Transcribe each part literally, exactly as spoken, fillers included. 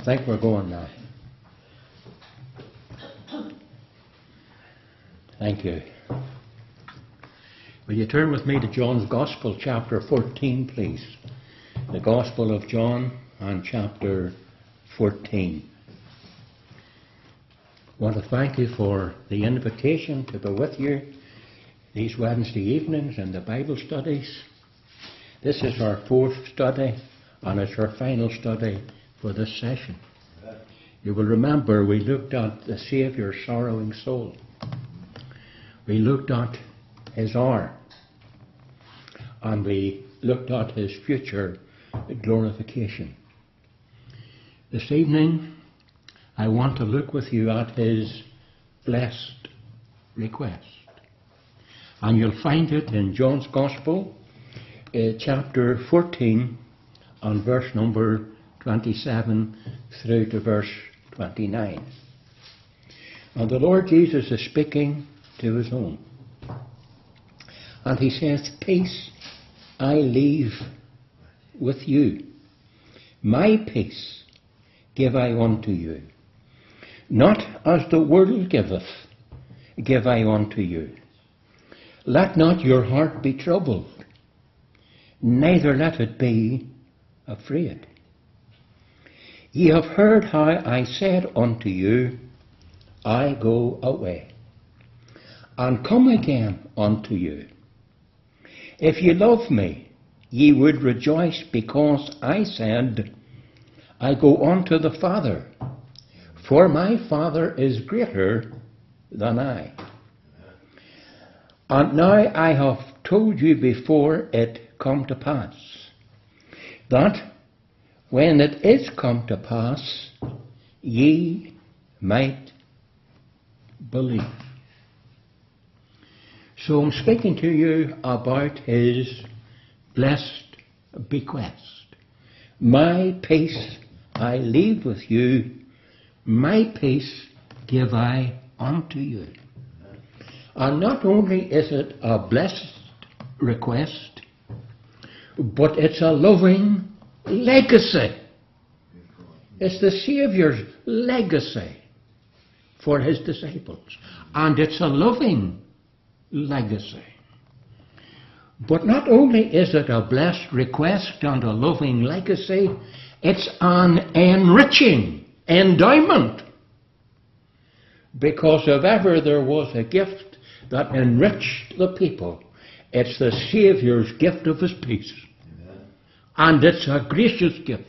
think we're going now. Thank you. Will you turn with me to John's Gospel, chapter fourteen, please? The Gospel of John and chapter fourteen. I want to thank you for the invitation to be with you these Wednesday evenings in the Bible studies. This is our fourth study, and it's our final study for this session. You will remember we looked at the Saviour's sorrowing soul. We looked at his hour, and we looked at his future glorification. This evening, I want to look with you at his blessed request. And you'll find it in John's Gospel, uh, chapter fourteen, and verse number twenty-seven through to verse twenty-nine. And the Lord Jesus is speaking to his own. And he says, "Peace I leave with you. My peace give I unto you. Not as the world giveth, give I unto you. Let not your heart be troubled, neither let it be afraid. Ye have heard how I said unto you, I go away, and come again unto you. If ye love me, ye would rejoice, because I said, I go unto the Father, for my Father is greater than I. And now I have told you before it come to pass, that when it is come to pass, ye might believe." So I'm speaking to you about his blessed bequest. My peace I leave with you, my peace give I unto you. And not only is it a blessed request, but it's a loving legacy. It's the Saviour's legacy for his disciples. And it's a loving legacy. But not only is it a blessed request and a loving legacy, it's an enriching endowment. Because if ever there was a gift that enriched the people, it's the Saviour's gift of his peace. Amen. And it's a gracious gift.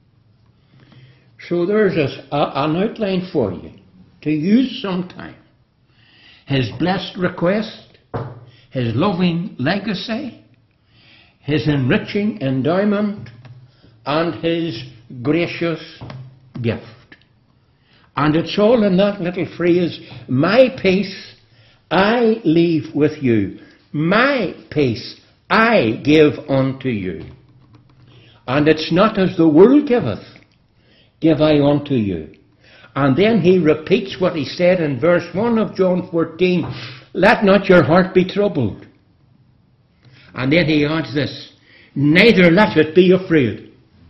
So there's a, a, an outline for you to use sometime. His blessed request, his loving legacy, his enriching endowment, and his gracious gift. And it's all in that little phrase, my peace I leave with you. My peace I give unto you. And it's not as the world giveth, give I unto you. And then he repeats what he said in verse one of John fourteen, let not your heart be troubled. And then he adds this, neither let it be afraid.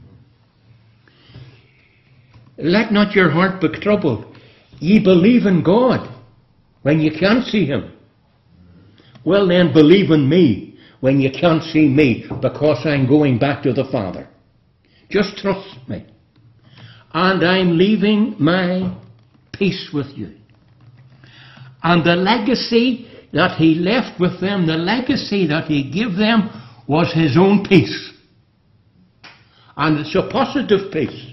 Let not your heart be troubled. Ye believe in God when you can't see him. Well then, believe in me when you can't see me, because I'm going back to the Father. Just trust me. And I'm leaving my peace with you. And the legacy that he left with them, the legacy that he gave them, was his own peace. And it's a positive peace.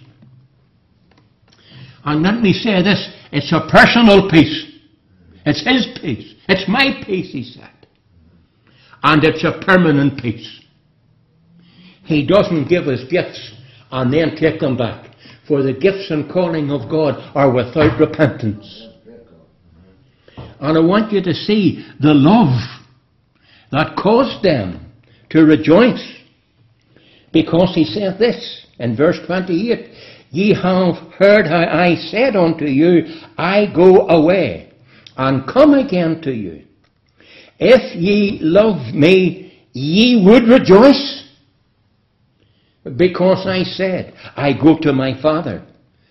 And let me say this, it's a personal peace. It's his peace. It's my peace, he said. And it's a permanent peace. He doesn't give us gifts and then take them back. For the gifts and calling of God are without repentance. And I want you to see the love that caused them to rejoice. Because he said this in verse twenty-eight, ye have heard how I said unto you, I go away, and come again to you. If ye love me, ye would rejoice. Because I said, I go to my Father.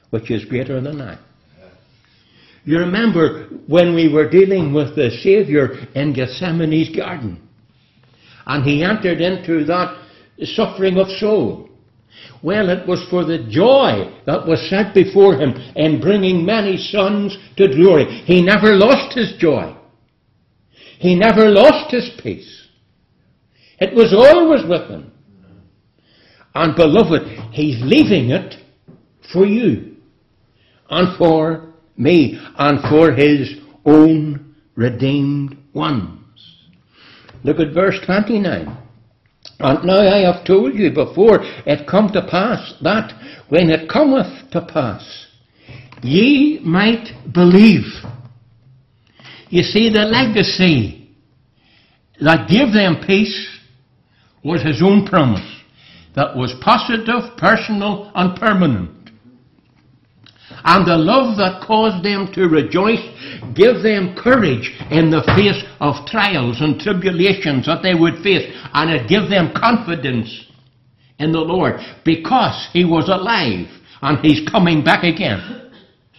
which is greater than I. You remember when we were dealing with the Saviour in Gethsemane's garden, and he entered into that suffering of soul. Well, it was for the joy that was set before him in bringing many sons to glory. He never lost his joy. He never lost his peace. It was always with him. And beloved, he's leaving it for you and for me and for his own redeemed ones. Look at verse twenty-nine. And now I have told you before it come to pass, that when it cometh to pass, ye might believe. You see, the legacy that gave them peace was his own promise, that was positive, personal, and permanent. And the love that caused them to rejoice gave them courage in the face of trials and tribulations that they would face. And it gave them confidence in the Lord, because he was alive and he's coming back again.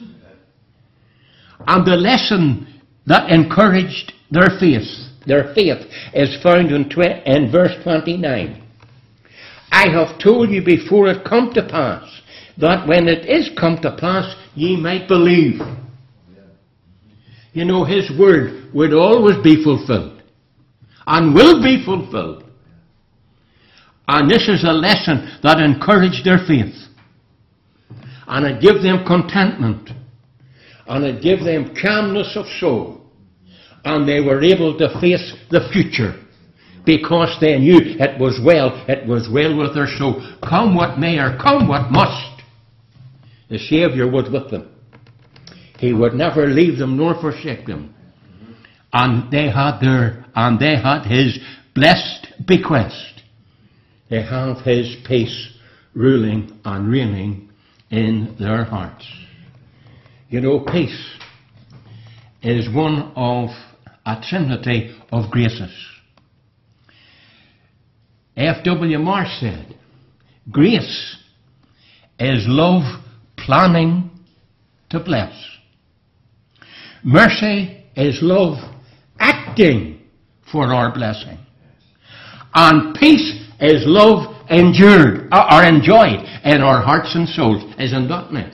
And the lesson that encouraged their faith, their faith is found in, tw- in verse twenty-nine. I have told you before it come to pass, that when it is come to pass, ye might believe. You know, his word would always be fulfilled, and will be fulfilled. And this is a lesson that encouraged their faith. And it gave them contentment. And it gave them calmness of soul. And they were able to face the future, because they knew it was well, it was well with their soul. Come what may, or come what must, the Saviour was with them. He would never leave them nor forsake them. And they had their, and they had his blessed bequest. They have his peace ruling and reigning in their hearts. You know, peace is one of a trinity of graces. F W Marsh said, grace is love planning to bless. Mercy is love acting for our blessing. And peace is love endured or enjoyed in our hearts and souls. Isn't that nice?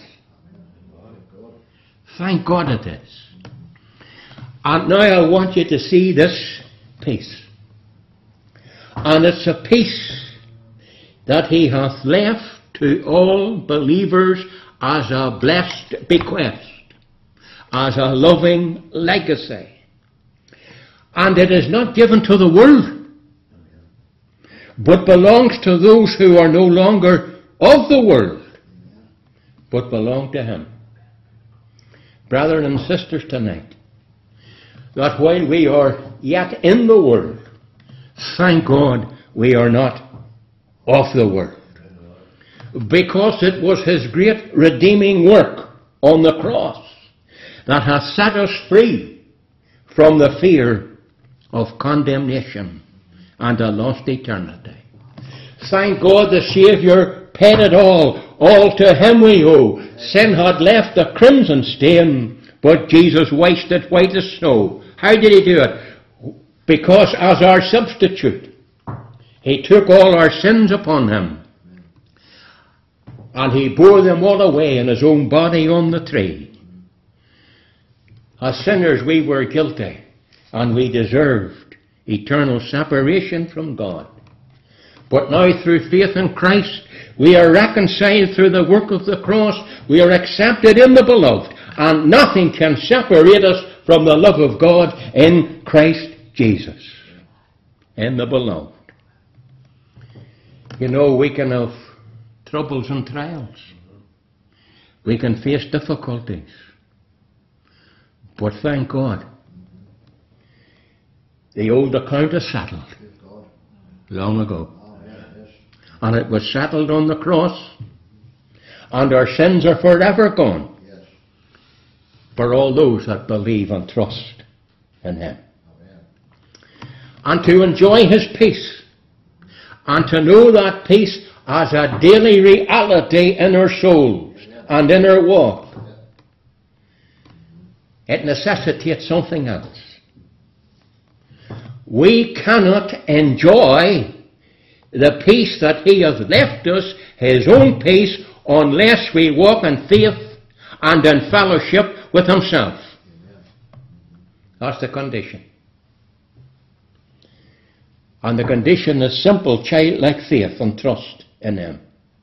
Thank God it is. And now I want you to see this peace. And it's a peace that he hath left to all believers as a blessed bequest, as a loving legacy. And it is not given to the world, but belongs to those who are no longer of the world, but belong to him. Brethren and sisters, tonight, that while we are yet in the world, thank God we are not of the world. Because it was his great redeeming work on the cross that has set us free from the fear of condemnation and a lost eternity. Thank God the Saviour paid it all. All to him we owe. Sin had left a crimson stain, but Jesus washed it white as snow. How did he do it? Because as our substitute, he took all our sins upon him. And he bore them all away in his own body on the tree. As sinners we were guilty, and we deserved eternal separation from God. But now through faith in Christ, we are reconciled through the work of the cross. We are accepted in the beloved, and nothing can separate us from the love of God in Christ Jesus, in the beloved. You know, we can have troubles and trials. We can face difficulties. But thank God, the old account is settled long ago. And it was settled on the cross. And our sins are forever gone for all those that believe and trust in him. And to enjoy his peace, and to know that peace as a daily reality in our souls and in our walk, it necessitates something else. We cannot enjoy the peace that He has left us, His own peace, unless we walk in faith and in fellowship with Himself. That's the condition. And the condition is simple, childlike faith and trust in Him.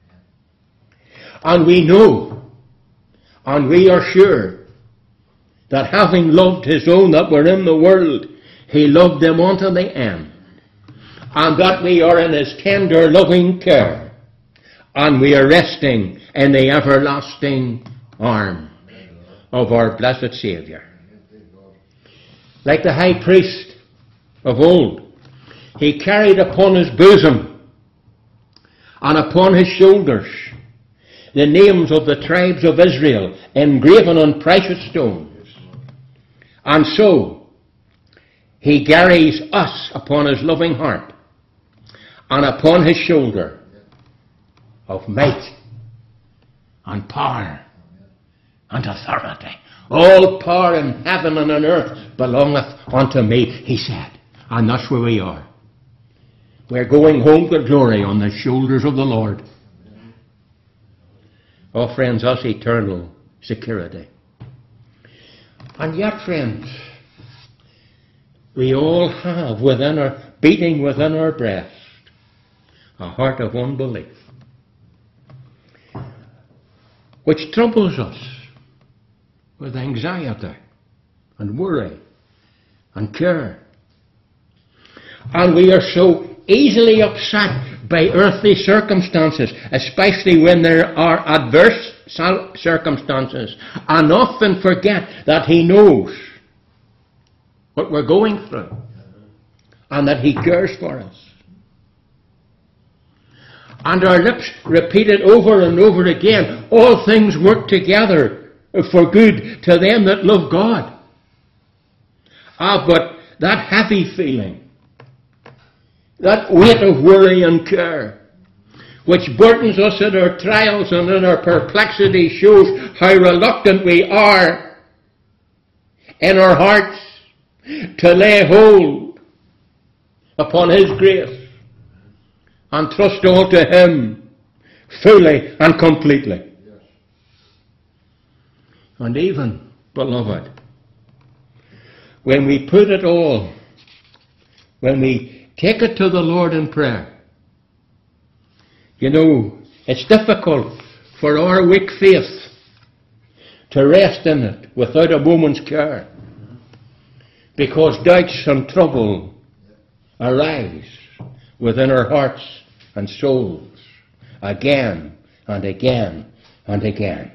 And we know, and we are sure, that having loved His own that were in the world, He loved them unto the end. And that we are in His tender, loving care. And we are resting in the everlasting arm of our blessed Saviour. Like the high priest of old, He carried upon His bosom and upon His shoulders the names of the tribes of Israel engraven on precious stones. And so He carries us upon His loving heart and upon His shoulder of might and power and authority. All power in heaven and on earth belongeth unto me, He said. And that's where we are. We're going home to glory on the shoulders of the Lord. Oh, friends, that's eternal security. And yet, friends, we all have within our, beating within our breast, a heart of unbelief, which troubles us with anxiety and worry and care. And we are so easily upset by earthly circumstances, especially when there are adverse circumstances, and often forget that He knows what we're going through and that He cares for us. And our lips repeat it over and over again, all things work together for good to them that love God. Ah, but that heavy feeling, that weight of worry and care, which burdens us in our trials and in our perplexity, shows how reluctant we are in our hearts to lay hold upon His grace and trust all to Him fully and completely. And even, beloved, when we put it all, when we take it to the Lord in prayer, you know, it's difficult for our weak faith to rest in it without a moment's care, because doubts and trouble arise within our hearts and souls again and again and again.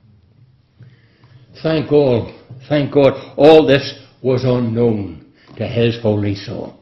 Thank God, thank God, all this was unknown to His holy soul.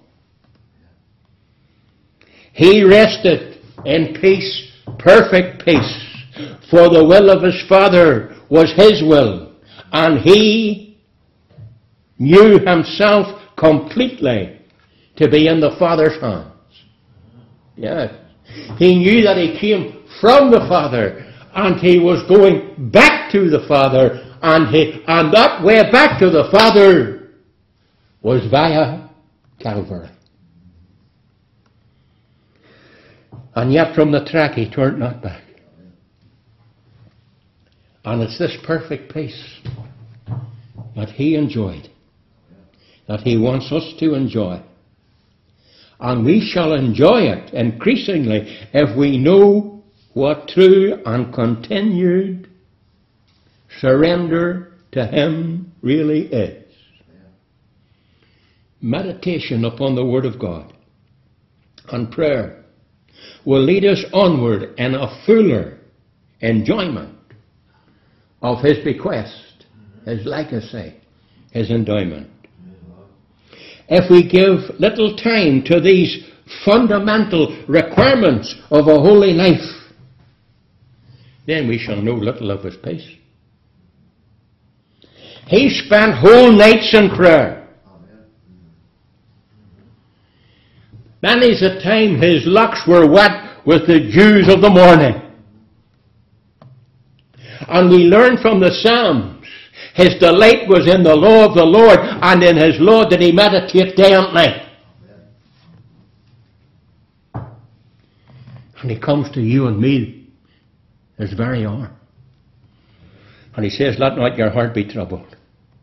He rested in peace, perfect peace, for the will of His Father was His will, and He knew Himself completely to be in the Father's hands. Yes. He knew that He came from the Father, and He was going back to the Father, and, he, and that way back to the Father was via Calvary. And yet from the track He turned not back. And it's this perfect peace that He enjoyed, that He wants us to enjoy. And we shall enjoy it increasingly if we know what true and continued surrender to Him really is. Meditation upon the Word of God and prayer will lead us onward in a fuller enjoyment of His bequest, His legacy, His endowment. If we give little time to these fundamental requirements of a holy life, then we shall know little of His peace. He spent whole nights in prayer. Many's the time His locks were wet with the dews of the morning. And we learn from the Psalms, his delight was in the law of the Lord, and in his law did he meditate day and night. And he comes to you and me this very hour. And he says, let not your heart be troubled.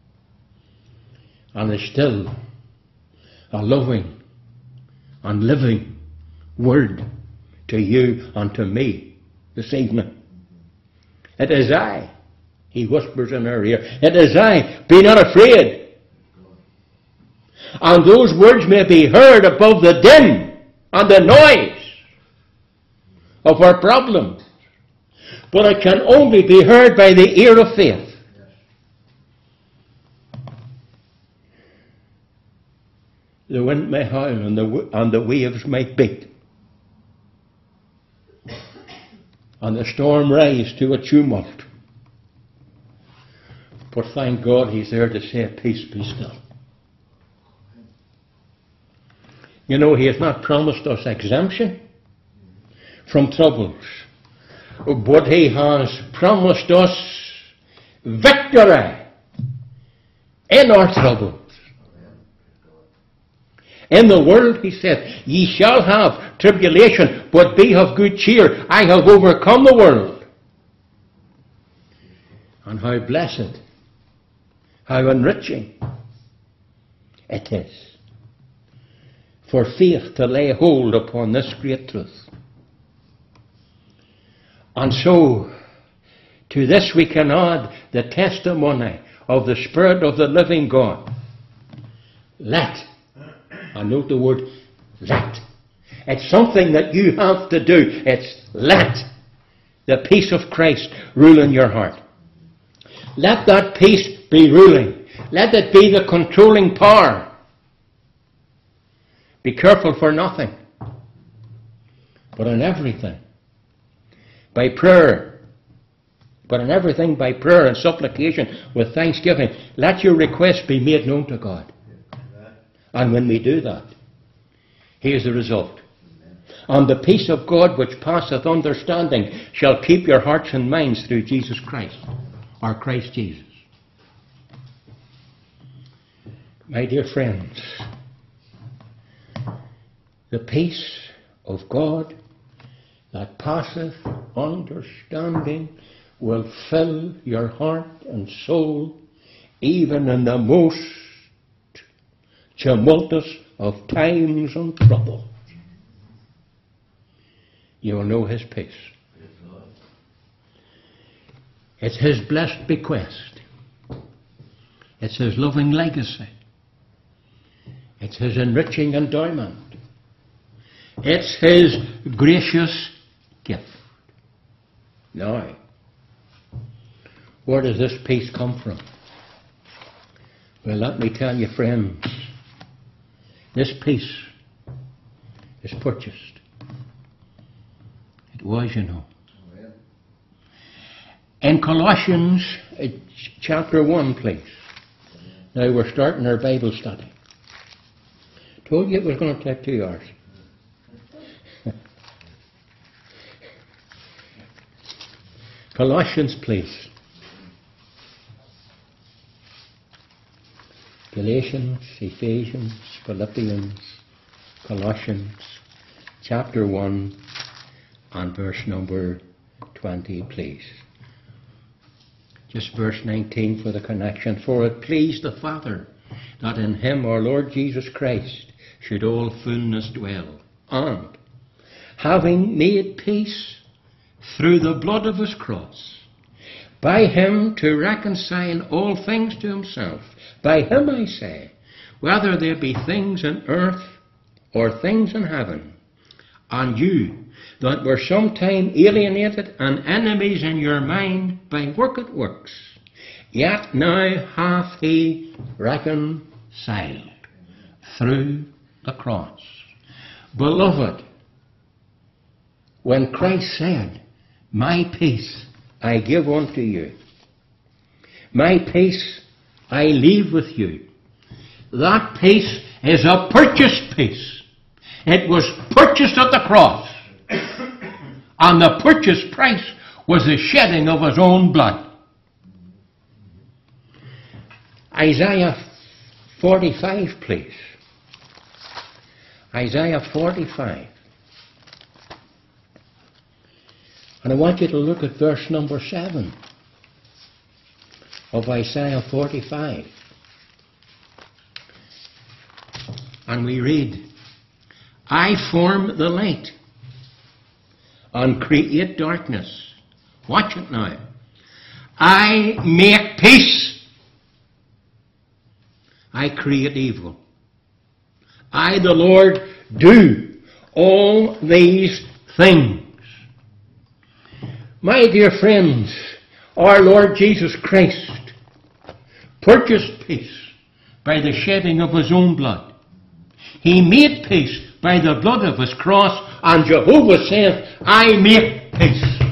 And there's still a loving and living word to you and to me this evening. It is I, he whispers in her ear, it is I, be not afraid. And those words may be heard above the din and the noise of our problems, but it can only be heard by the ear of faith. The wind may howl and the, and the waves might beat, and the storm rise to a tumult. But thank God he's there to say, peace, be still. You know, he has not promised us exemption from troubles, but he has promised us victory in our troubles. In the world, he said, ye shall have tribulation, but be of good cheer. I have overcome the world. And how blessed, how enriching it is for faith to lay hold upon this great truth. And so, to this we can add the testimony of the Spirit of the living God. Let. I note the word let. It's something that you have to do. It's let the peace of Christ rule in your heart. Let that peace be ruling. Let it be the controlling power. Be careful for nothing, but in everything, by prayer, but in everything by prayer and supplication with thanksgiving, let your requests be made known to God. And when we do that, here's the result. And the peace of God which passeth understanding shall keep your hearts and minds through Jesus Christ, or Christ Jesus. My dear friends, the peace of God that passeth understanding will fill your heart and soul even in the most tumultuous of times and trouble. You will know his peace. It's his blessed bequest. It's his loving legacy. It's his enriching endowment. It's his gracious gift. Now, where does this peace come from? Well, let me tell you, friends, this peace is purchased. It was, you know. In Colossians uh, chapter one, please. Now we're starting our Bible study. Told you it was going to take two hours. Colossians, please. Galatians, Ephesians, Philippians, Colossians, chapter one, and verse number twenty, please. Just verse nineteen for the connection. For it pleased the Father that in him our Lord Jesus Christ should all fullness dwell, and having made peace through the blood of his cross, by him to reconcile all things to himself. By him, I say, whether there be things in earth or things in heaven, and you that were sometime alienated and enemies in your mind by wicked works, yet now hath he reconciled through the cross. Beloved, when Christ said, my peace I give unto you, my peace I leave with you, that peace is a purchased peace. It was purchased at the cross. And the purchase price was the shedding of his own blood. Isaiah forty-five, please. Isaiah forty-five. And I want you to look at verse number seven of Isaiah forty-five. And we read, I form the light and create darkness. Watch it now. I make peace. I create evil. I, the Lord, do all these things. My dear friends, our Lord Jesus Christ purchased peace by the shedding of his own blood. He made peace by the blood of his cross, and Jehovah said, I make peace.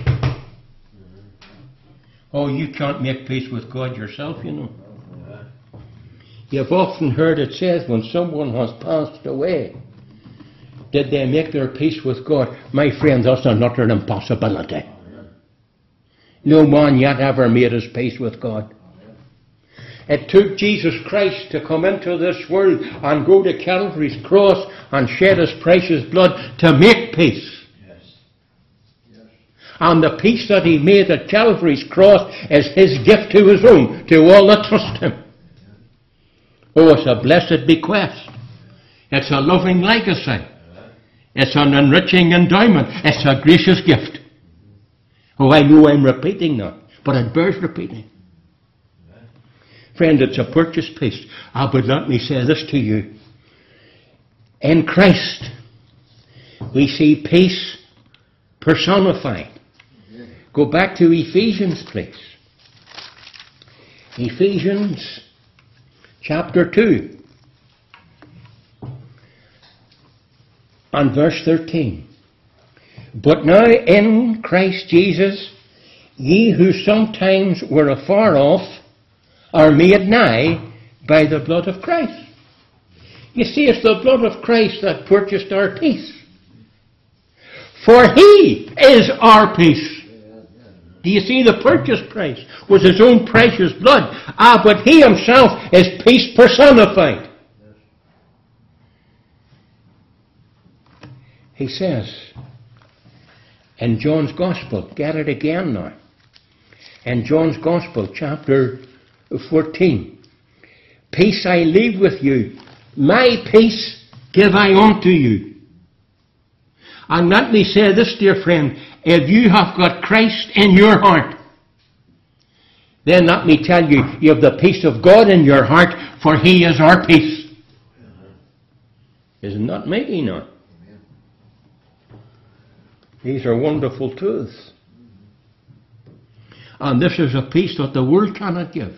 Oh, you can't make peace with God yourself, you know. You've often heard it said when someone has passed away, did they make their peace with God? My friend, that's an utter impossibility. No man yet ever made his peace with God. It took Jesus Christ to come into this world and go to Calvary's cross and shed his precious blood to make peace. Yes. Yes. And the peace that he made at Calvary's cross is his gift to his own, to all that trust him. Oh, it's a blessed bequest. It's a loving legacy. It's an enriching endowment. It's a gracious gift. Oh, I know I'm repeating that, but it bears repeating. Friend, it's a purchased peace. Ah, but let me say this to you. In Christ, we see peace personified. Go back to Ephesians, please. Ephesians chapter two and verse thirteen. But now in Christ Jesus, ye who sometimes were afar off, are made nigh by the blood of Christ. You see, it's the blood of Christ that purchased our peace. For he is our peace. Do you see, the purchase price was his own precious blood. Ah, but he himself is peace personified. He says in John's Gospel, get it again now, in John's Gospel, chapter fourteen, peace I leave with you, my peace give I unto you. And let me say this, dear friend, if you have got Christ in your heart, then let me tell you, you have the peace of God in your heart, for he is our peace. Isn't that mighty now? These are wonderful truths. And this is a peace that the world cannot give.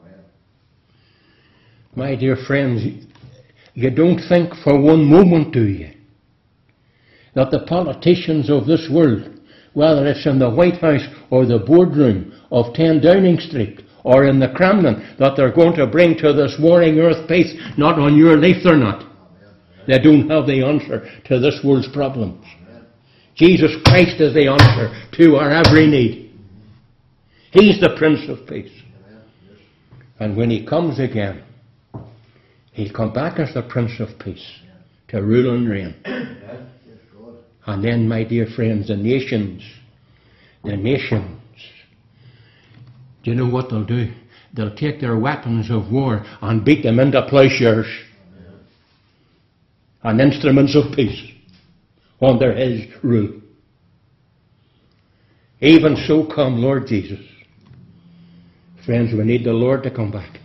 My dear friends, you don't think for one moment, do you, that the politicians of this world, whether it's in the White House or the boardroom of ten Downing Street or in the Kremlin, that they're going to bring to this warring earth peace? Not on your life, they're not. They don't have the answer to this world's problems. Jesus Christ is the answer to our every need. He's the Prince of Peace. And when he comes again, he'll come back as the Prince of Peace to rule and reign. And then, my dear friends, the nations, the nations, do you know what they'll do? They'll take their weapons of war and beat them into plowshares and instruments of peace under his rule. Even so come Lord Jesus. Friends, we need the Lord to come back.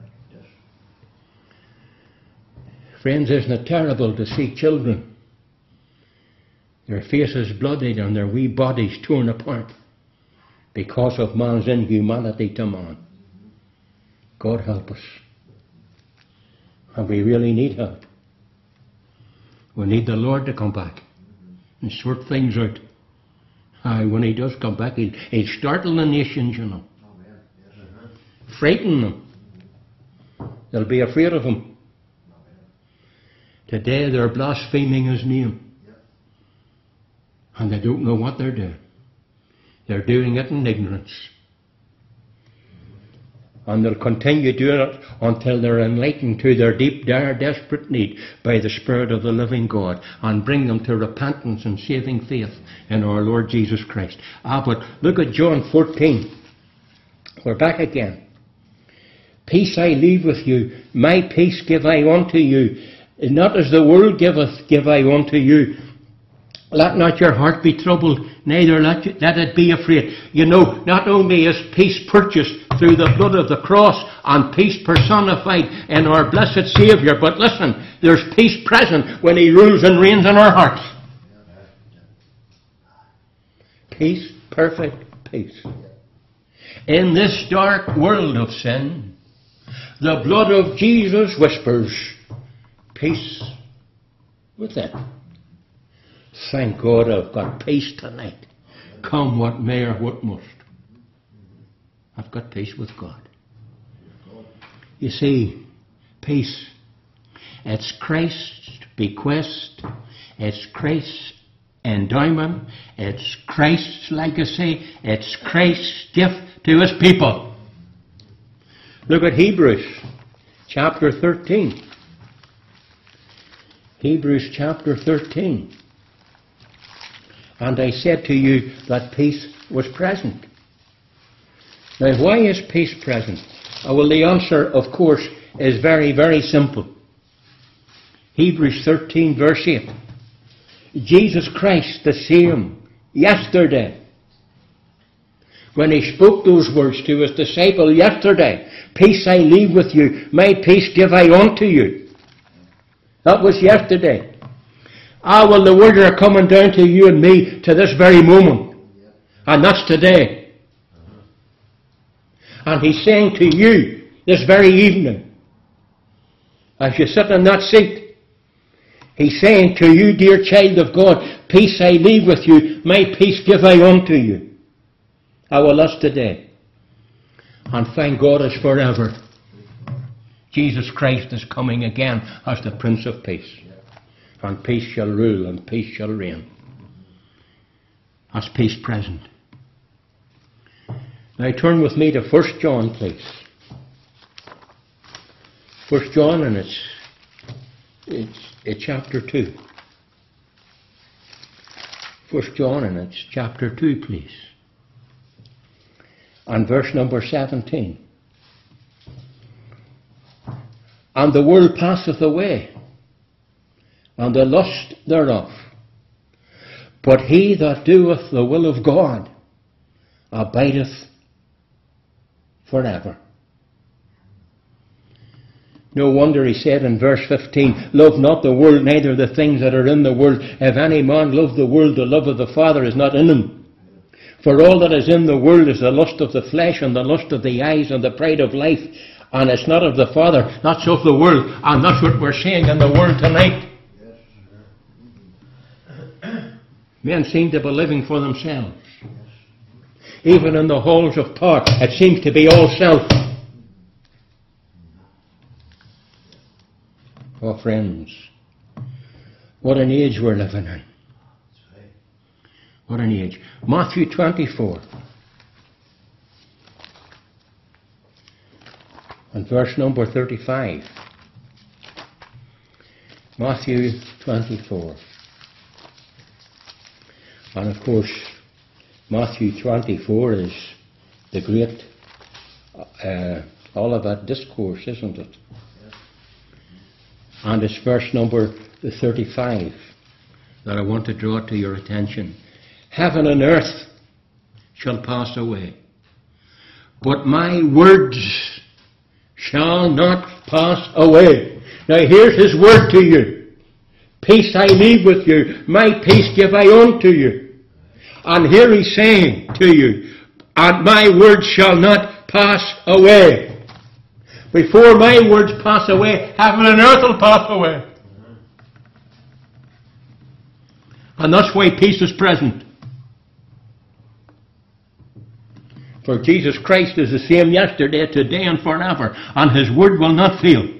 Friends, isn't it terrible to see children, their faces bloodied and their wee bodies torn apart because of man's inhumanity to man? God help us. And we really need help. We need the Lord to come back and sort things out. Aye, when he does come back, he'll, he'll startle the nations, you know. Frighten them. They'll be afraid of him. Today they're blaspheming his name. And they don't know what they're doing. They're doing it in ignorance. And they'll continue doing it until they're enlightened to their deep, dire, desperate need by the Spirit of the living God, and bring them to repentance and saving faith in our Lord Jesus Christ. Ah, but look at John fourteen. We're back again. Peace I leave with you, my peace give I unto you. Not as the world giveth, give I unto you. Let not your heart be troubled, neither let, you, let it be afraid. You know, not only is peace purchased through the blood of the cross and peace personified in our blessed Saviour, but listen, there's peace present when He rules and reigns in our hearts. Peace, perfect peace. In this dark world of sin, the blood of Jesus whispers, peace within. Thank God I've got peace tonight. Come what may or what must. I've got peace with God. You see, peace, it's Christ's bequest, it's Christ's endowment, it's Christ's legacy, it's Christ's gift to His people. Look at Hebrews chapter thirteen. Hebrews chapter thirteen. And I said to you that peace was present. Now, why is peace present? Uh, well, the answer, of course, is very, very simple. Hebrews thirteen, verse eight. Jesus Christ, the same yesterday. When He spoke those words to His disciple yesterday, peace I leave with you, my peace give I unto you. That was yesterday. Ah, well, the words are coming down to you and me to this very moment. And that's today. And He's saying to you this very evening, as you sit in that seat, He's saying to you, dear child of God, peace I leave with you, my peace give I unto you. Ah, well, that's today. And thank God it's forever. Jesus Christ is coming again as the Prince of Peace. And peace shall rule and peace shall reign. That's peace present. Now turn with me to First John, please. First John, and it's, it's, it's chapter two. First John, and it's chapter two, please. And verse number seventeen. And the world passeth away, and the lust thereof. But he that doeth the will of God abideth forever. No wonder He said in verse fifteen, love not the world, neither the things that are in the world. If any man love the world, the love of the Father is not in him. For all that is in the world is the lust of the flesh, and the lust of the eyes, and the pride of life. And it's not of the Father, that's of the world. And that's what we're seeing in the world tonight. Men seem to be living for themselves. Even in the halls of power, it seems to be all self. Oh, friends, what an age we're living in. What an age. Matthew twenty-four. And verse number thirty-five. Matthew twenty-four. And of course, Matthew twenty-four is the great uh, Olivet Discourse, isn't it? Yes. And it's verse number thirty-five that I want to draw to your attention. Heaven and earth shall pass away, but my words shall not pass away. Now here's His word to you. Peace I leave with you, my peace give I unto you. And here He's saying to you, and my words shall not pass away. Before my words pass away, heaven and earth will pass away. And that's why peace is present. For Jesus Christ is the same yesterday, today, and forever, and His word will not fail.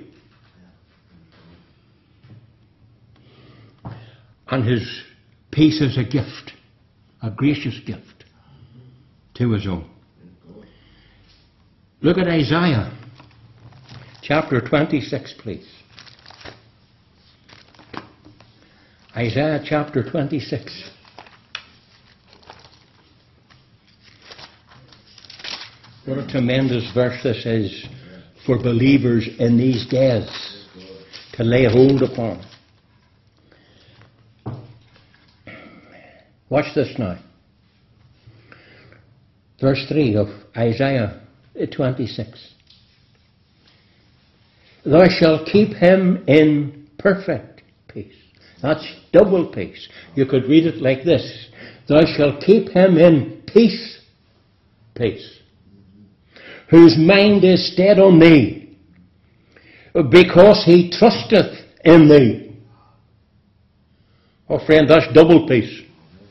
And His peace is a gift, a gracious gift. to his own. Look at Isaiah chapter twenty-six, please. Isaiah chapter twenty-six. What a tremendous verse this is for believers in these days to lay hold upon. Watch this now. Verse three of Isaiah twenty-six. Thou shalt keep him in perfect peace. That's double peace. You could read it like this. Thou shalt keep him in peace, peace, whose mind is stayed on thee, because he trusteth in thee. Oh friend, that's double peace.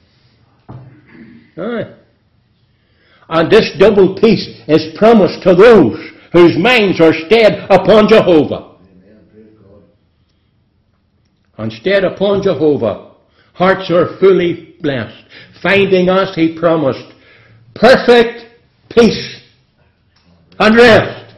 Aye. And this double peace is promised to those whose minds are stayed upon Jehovah. And stayed upon Jehovah, hearts are fully blessed, finding us, he promised, perfect peace and rest.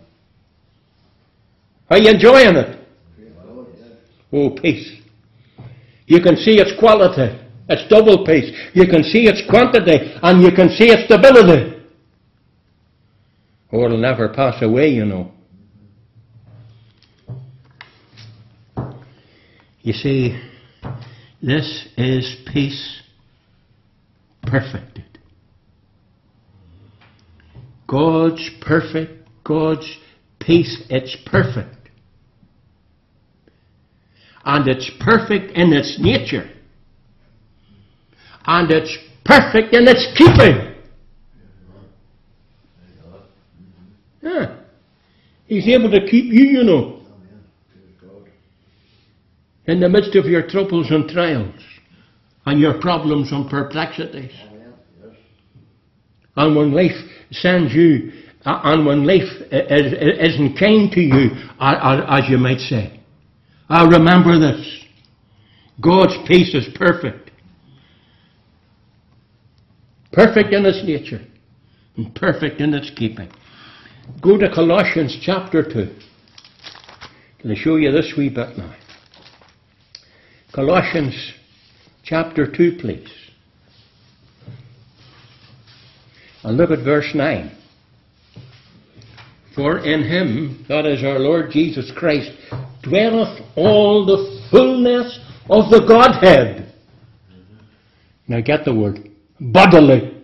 Are you enjoying it? Oh, peace. You can see its quality. It's double peace. You can see its quantity and you can see its stability. Oh, it'll never pass away, you know. You see, this is peace perfected. God's perfect, God's peace, it's perfect. And it's perfect in its nature. And it's perfect in its keeping. Yeah. He's able to keep you, you know, in the midst of your troubles and trials, and your problems and perplexities. And when life sends you, and when life isn't kind to you, as you might say, I remember this. God's peace is perfect. Perfect in its nature, and perfect in its keeping. Go to Colossians chapter two. Can I show you this wee bit now? Colossians chapter two, please. And look at verse nine. For in him, that is our Lord Jesus Christ, dwelleth all the fullness of the Godhead. Now get the word. Bodily.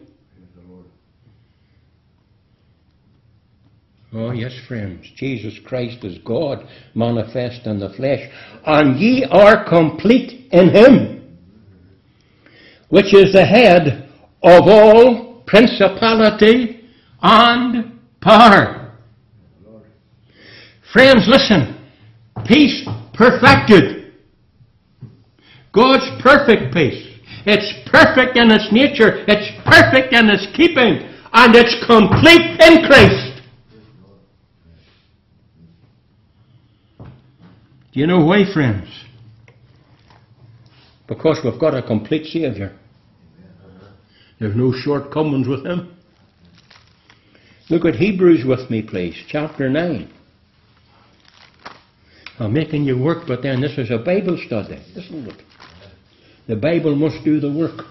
Oh yes, friends, Jesus Christ is God manifest in the flesh, and ye are complete in him, which is the head of all principality and power. Friends, listen. Peace perfected. God's perfect peace. It's perfect in its nature, it's perfect in its keeping, and it's complete in Christ. Do you know why, friends? Because we've got a complete Saviour. There's no shortcomings with him. Look at Hebrews with me, please, chapter nine. I'm making you work, but then this is a Bible study, isn't it? The Bible must do the work.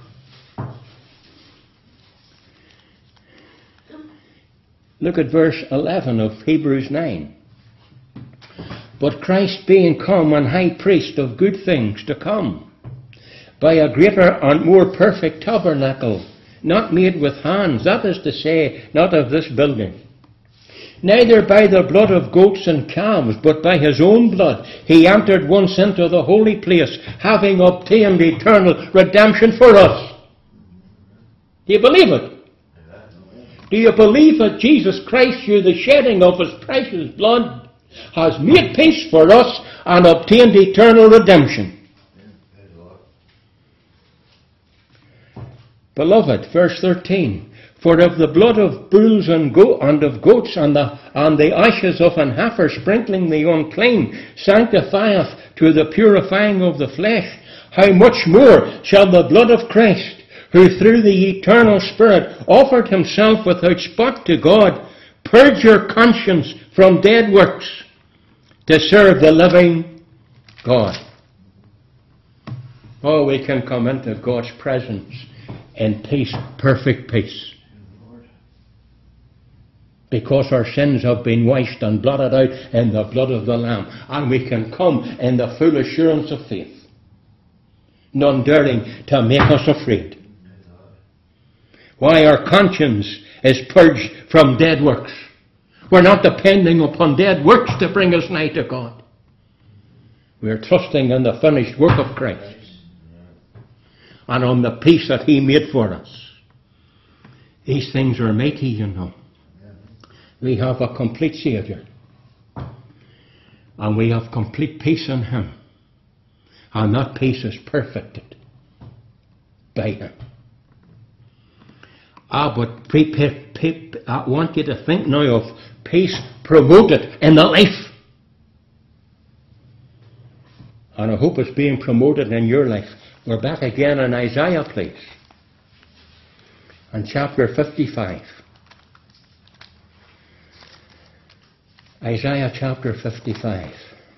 Look at verse eleven of Hebrews nine. But Christ being come and high priest of good things to come, by a greater and more perfect tabernacle, not made with hands, that is to say, not of this building, neither by the blood of goats and calves, but by his own blood, he entered once into the holy place, having obtained eternal redemption for us. Do you believe it? Do you believe that Jesus Christ, through the shedding of his precious blood, has made peace for us and obtained eternal redemption? Beloved, verse thirteen, for if the blood of bulls and, go- and of goats and the, and the ashes of an heifer sprinkling the unclean sanctifieth to the purifying of the flesh, how much more shall the blood of Christ, who through the eternal Spirit offered himself without spot to God, purge your conscience from dead works to serve the living God. Oh, we can come into God's presence in peace, perfect peace. Because our sins have been washed and blotted out in the blood of the Lamb. And we can come in the full assurance of faith, none daring to make us afraid. Why? Our conscience is purged from dead works. We're not depending upon dead works to bring us nigh to God. We're trusting in the finished work of Christ and on the peace that He made for us. These things are mighty, you know. We have a complete Saviour. And we have complete peace in Him. And that peace is perfected by Him. Ah, but pe- pe- pe- I want you to think now of peace promoted in the life. And I hope it's being promoted in your life. We're back again in Isaiah, please. And chapter fifty-five. Isaiah chapter fifty-five.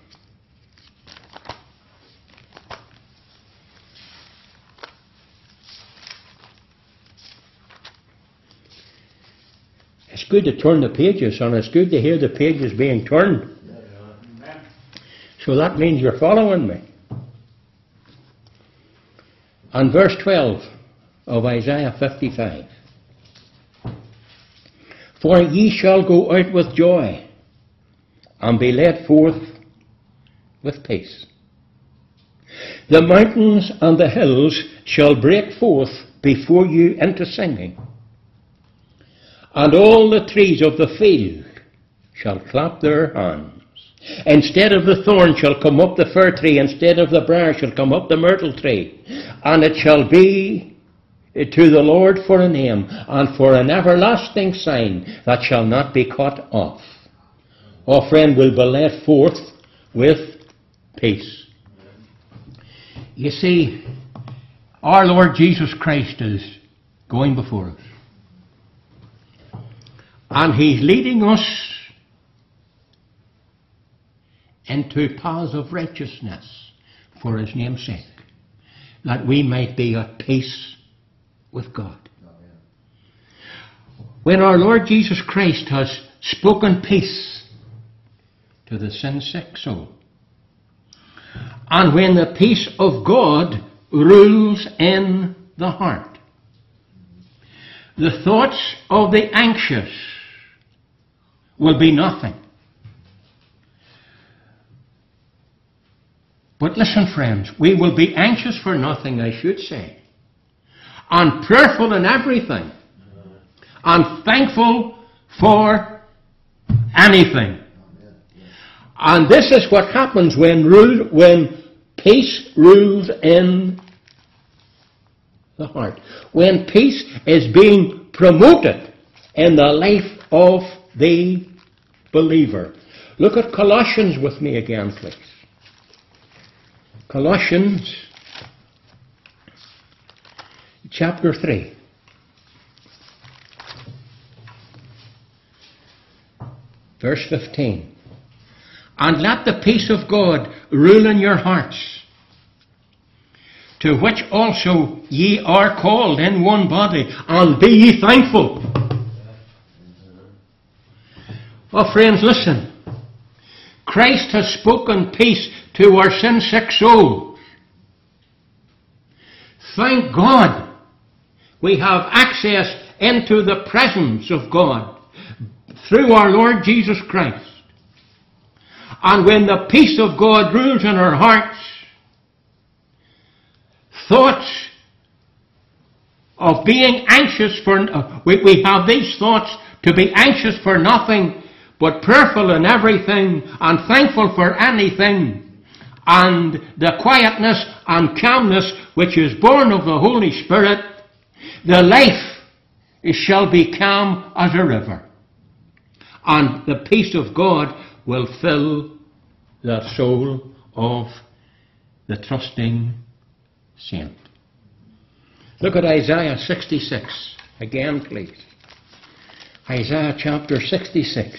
It's good to turn the pages, and it's good to hear the pages being turned. So that means you're following me. And verse twelve of Isaiah fifty-five. For ye shall go out with joy, and be led forth with peace. The mountains and the hills shall break forth before you into singing, and all the trees of the field shall clap their hands. Instead of the thorn shall come up the fir tree, instead of the briar shall come up the myrtle tree, and it shall be to the Lord for a name, and for an everlasting sign that shall not be cut off. Our friend will be led forth with peace. You see, our Lord Jesus Christ is going before us. And He's leading us into paths of righteousness for His name's sake, that we might be at peace with God. When our Lord Jesus Christ has spoken peace to the sin-sick soul, and when the peace of God rules in the heart, the thoughts of the anxious will be nothing. But listen, friends, we will be anxious for nothing, I should say, and prayerful in everything, and thankful for anything. And this is what happens when rule, when peace rules in the heart. When peace is being promoted in the life of the believer. Look at Colossians with me again, please. Colossians chapter three. Verse fifteen. And let the peace of God rule in your hearts, to which also ye are called in one body, and be ye thankful. Oh, friends, listen. Christ has spoken peace to our sin-sick souls. Thank God we have access into the presence of God through our Lord Jesus Christ. And when the peace of God rules in our hearts, thoughts of being anxious for, uh, we, we have these thoughts to be anxious for nothing, but prayerful in everything, and thankful for anything, and the quietness and calmness which is born of the Holy Spirit, the life shall be calm as a river. And the peace of God will fill the soul of the trusting saint. Look at Isaiah sixty-six. Again, please. Isaiah chapter sixty-six.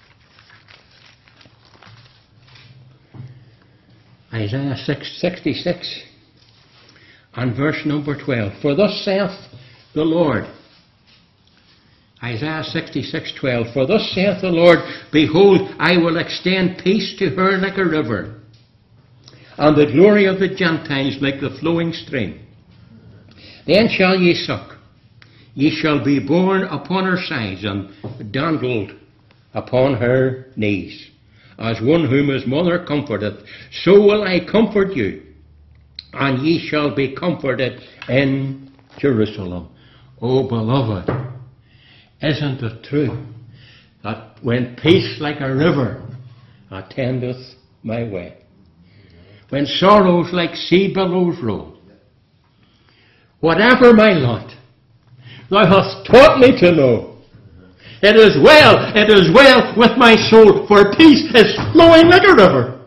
Isaiah sixty-six and verse number twelve. For thus saith the Lord. Isaiah sixty-six, twelve. For thus saith the Lord, behold, I will extend peace to her like a river, and the glory of the Gentiles like the flowing stream. Then shall ye suck, ye shall be borne upon her sides, and dandled upon her knees, as one whom his mother comforteth. So will I comfort you, and ye shall be comforted in Jerusalem. O beloved, isn't it true that when peace like a river attendeth my way, when sorrows like sea billows roll, whatever my lot, thou hast taught me to know, it is well, it is well with my soul, for peace is flowing like a river.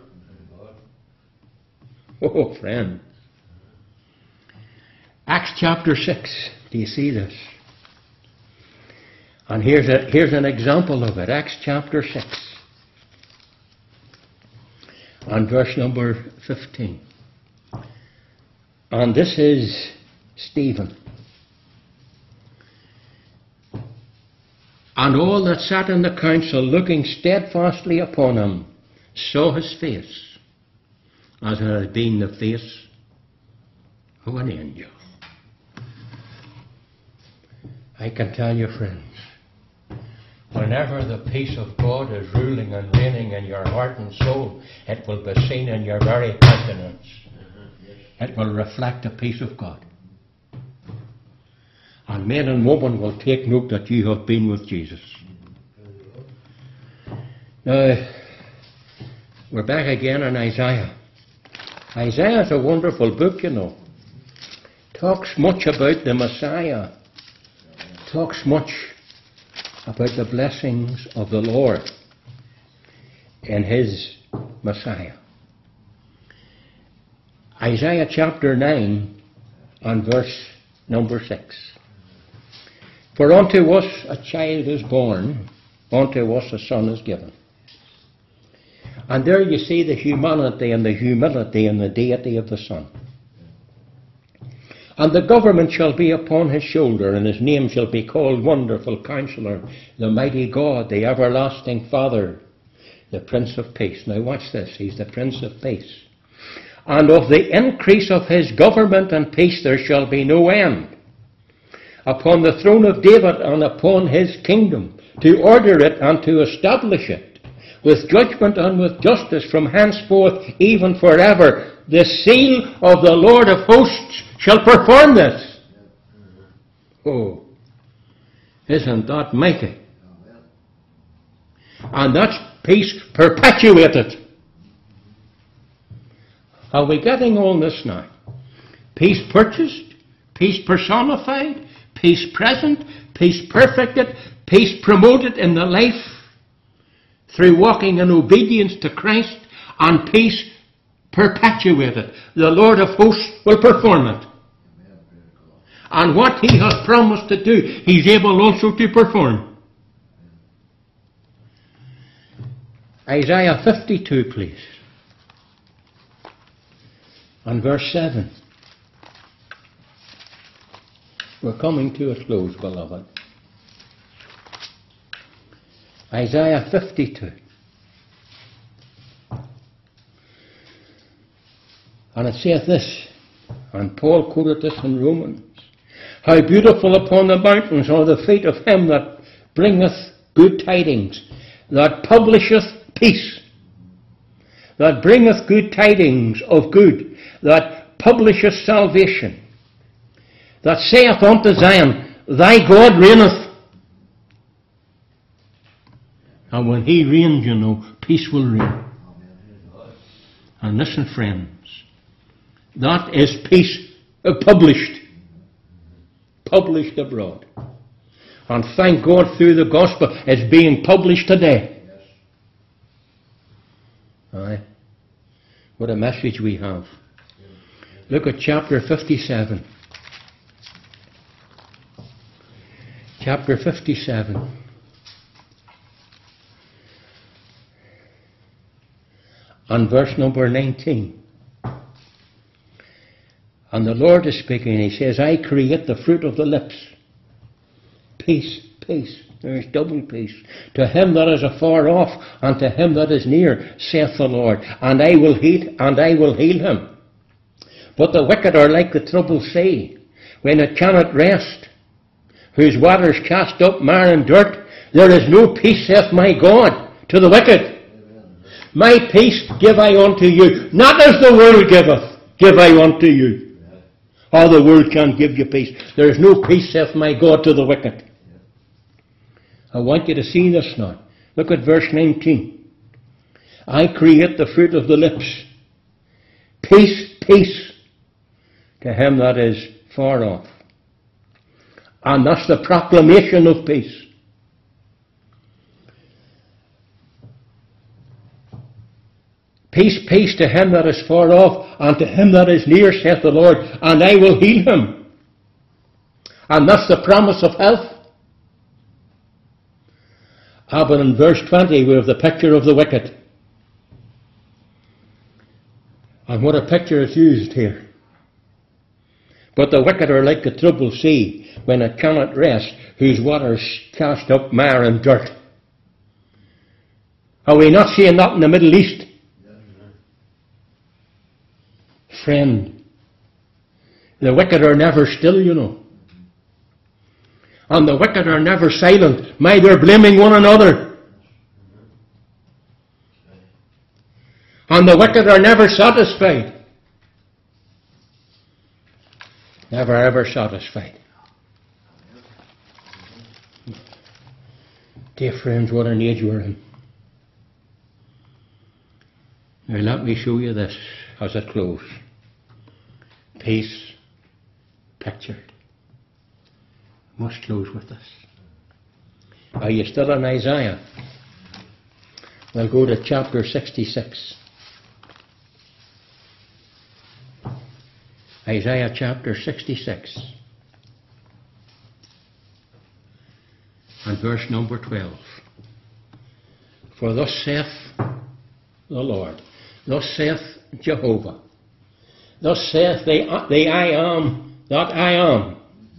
Oh, friend. Acts chapter six, do you see this? And here's, a, here's an example of it. Acts chapter six. And verse number fifteen. And this is Stephen. And all that sat in the council, looking steadfastly upon him, saw his face, as it had been the face of an angel. I can tell you, friends, whenever the peace of God is ruling and reigning in your heart and soul, it will be seen in your very countenance. It will reflect the peace of God. And men and women will take note that you have been with Jesus. Now, we're back again in Isaiah. Isaiah is a wonderful book, you know. Talks much about the Messiah. Talks much about the blessings of the Lord in His Messiah. Isaiah chapter nine and verse number six. For unto us a child is born, unto us a son is given. And there you see the humanity and the humility and the deity of the Son. And the government shall be upon his shoulder, and his name shall be called Wonderful Counselor, the Mighty God, the Everlasting Father, the Prince of Peace. Now watch this, he's the Prince of Peace. And of the increase of his government and peace there shall be no end, upon the throne of David and upon his kingdom, to order it and to establish it, with judgment and with justice from henceforth even forever. The seal of the Lord of hosts shall perform this. Oh, isn't that mighty? And that's peace perpetuated. Are we getting all this now? Peace purchased, peace personified, peace present, peace perfected, peace promoted in the life through walking in obedience to Christ, and peace perpetuated. The Lord of hosts will perform it. And what He has promised to do, He's able also to perform. Isaiah fifty-two, please. And verse seven. We're coming to a close, beloved. Isaiah fifty-two. And it saith this, and Paul quoted this in Romans: How beautiful upon the mountains are the feet of him that bringeth good tidings, that publisheth peace, that bringeth good tidings of good, that publisheth salvation, that saith unto Zion, Thy God reigneth. And when He reigns, you know, peace will reign. And listen, friends, that is peace published. Published abroad. And thank God through the gospel it's being published today. Aye. What a message we have. Look at chapter fifty-seven. chapter fifty-seven. On verse number nineteen. And the Lord is speaking, He says, I create the fruit of the lips. Peace, peace. There is double peace. To him that is afar off, and to him that is near, saith the Lord. And I will heal, and I will heal him. But the wicked are like the troubled sea, when it cannot rest, whose waters cast up mire and dirt. There is no peace, saith my God, to the wicked. My peace give I unto you, not as the world giveth, give I unto you. Or the world can't give you peace. There is no peace, saith my God, to the wicked. I want you to see this now. Look at verse nineteen. I create the fruit of the lips. Peace, peace, to him that is far off. And that's the proclamation of peace. Peace, peace to him that is far off, and to him that is near, saith the Lord, and I will heal him. And that's the promise of health. Ah, but in verse twenty we have the picture of the wicked. And what a picture is used here. But the wicked are like the troubled sea, when it cannot rest, whose waters cast up mire and dirt. Are we not seeing that in the Middle East? Friend, the wicked are never still, you know. And the wicked are never silent, neither blaming one another. And the wicked are never satisfied. Never ever satisfied. Dear friends, what an age we're in. Now let me show you this as I close. Peace pictured. Must close with this. Are you still in Isaiah? We'll go to chapter sixty-six. Isaiah chapter sixty-six. And verse number twelve. For thus saith the Lord, thus saith Jehovah, thus saith the, the I am that I am.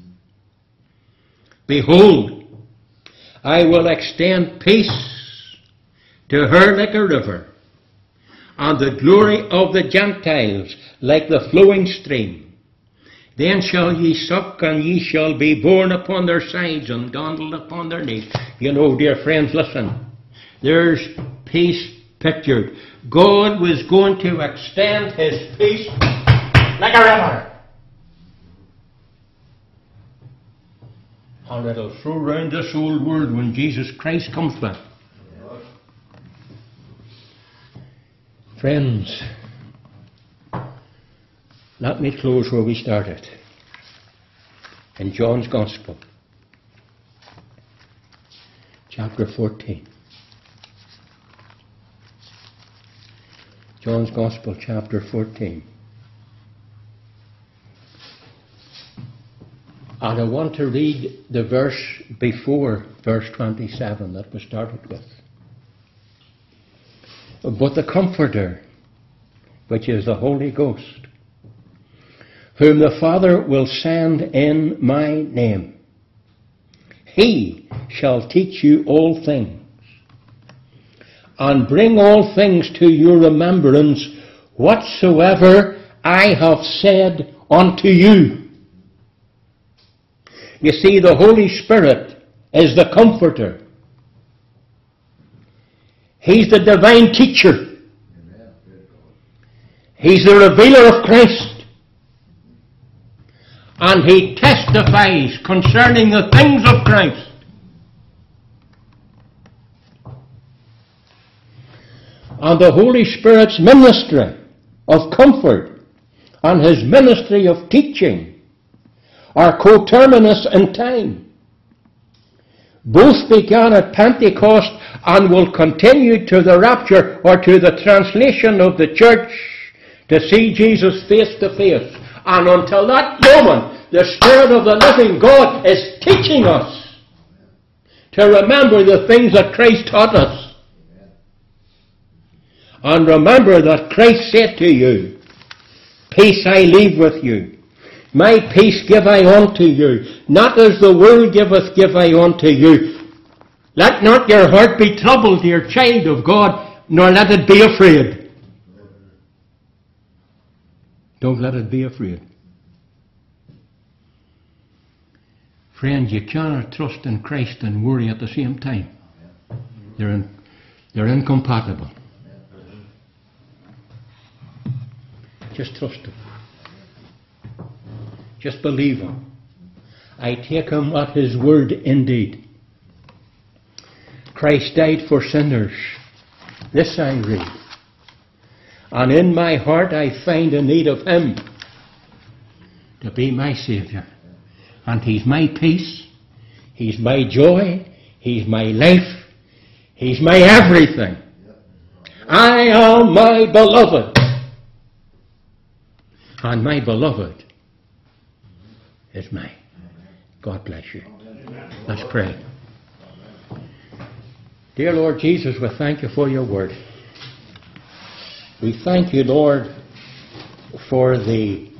Behold, I will extend peace to her like a river, and the glory of the Gentiles like the flowing stream. Then shall ye suck, and ye shall be borne upon their sides, and dandled upon their knees. You know, dear friends, listen. There's peace pictured. God was going to extend His peace like a river. And it'll flow round this old world when Jesus Christ comes back. Friends, let me close where we started. In John's Gospel, chapter fourteen. John's Gospel, chapter fourteen. And I want to read the verse before verse twenty-seven that we started with. But the Comforter, which is the Holy Ghost, whom the Father will send in my name, He shall teach you all things, and bring all things to your remembrance whatsoever I have said unto you. You see, the Holy Spirit is the Comforter. He's the divine teacher. He's the revealer of Christ. And He testifies concerning the things of Christ. And the Holy Spirit's ministry of comfort and His ministry of teaching are coterminous in time. Both began at Pentecost and will continue to the rapture or to the translation of the church to see Jesus face to face. And until that moment, the Spirit of the living God is teaching us to remember the things that Christ taught us. And remember that Christ said to you, peace I leave with you. My peace give I unto you. Not as the world giveth, give I unto you. Let not your heart be troubled, dear child of God, nor let it be afraid. Don't let it be afraid. Friends, you cannot trust in Christ and worry at the same time. They're, in, they're incompatible. Just trust Him. Just believe Him. I take Him at His word indeed. Christ died for sinners. This I read. And in my heart I find a need of Him to be my Saviour. And He's my peace. He's my joy. He's my life. He's my everything. I am my beloved. And my beloved is mine. God bless you. Let's pray. Dear Lord Jesus, we thank you for your word. We thank you, Lord, for the